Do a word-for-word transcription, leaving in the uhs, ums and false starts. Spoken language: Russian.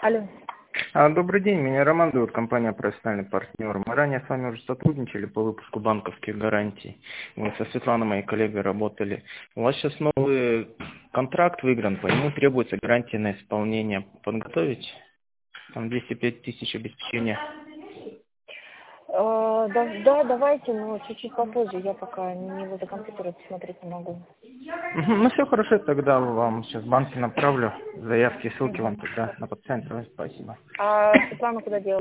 Алло. А, Добрый день, меня Роман зовут, компания «Профессиональный партнер». Мы ранее с вами уже сотрудничали по выпуску банковских гарантий. Мы со Светланой, моей коллегой, работали. У вас сейчас новый контракт выигран, по нему требуется гарантия на исполнение. Подготовить? Там двести пять тысяч обеспечения. Э, да, да, давайте, но чуть-чуть попозже. Я пока не возле компьютера смотреть не могу. Мгм, Ну все хорошо, тогда вам сейчас в банке направлю заявки, ссылки вам Мгм. тогда на подцентр. Спасибо. А Светлана куда делась?